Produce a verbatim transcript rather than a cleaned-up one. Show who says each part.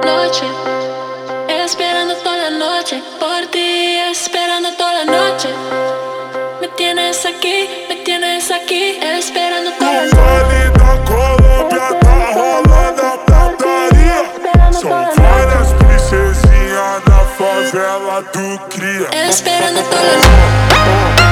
Speaker 1: noche, esperando toda la noche, por ti, esperando toda la noche. Me tienes aquí, me tienes aquí, esperando toda la noche.
Speaker 2: No vale da Colômbia tá rolando a putaria. São várias princesinhas na favela do cria.
Speaker 1: Esperando toda la noche.